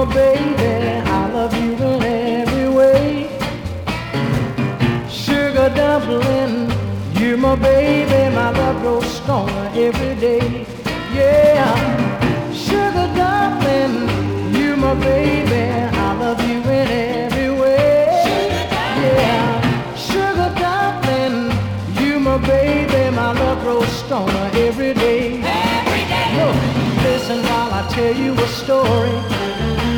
my baby, I love you in every way. Sugar dumpling, you my baby, my love grows stronger every day. Yeah, sugar dumpling, you my baby, I love you in every way. Yeah, sugar dumpling, you my baby, my love grows stronger every day. Look, listen while I tell you a story.